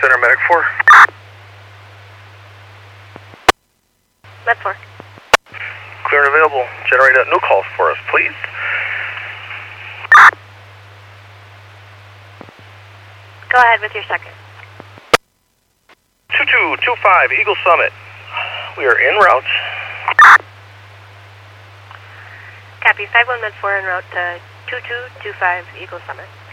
Center, Medic 4. Med 4. Clear and available. Generate new calls for us, please. Go ahead with your second. 2225 Eagle Summit. We are en route. Copy. 51 Med 4 en route to 2225 Eagle Summit.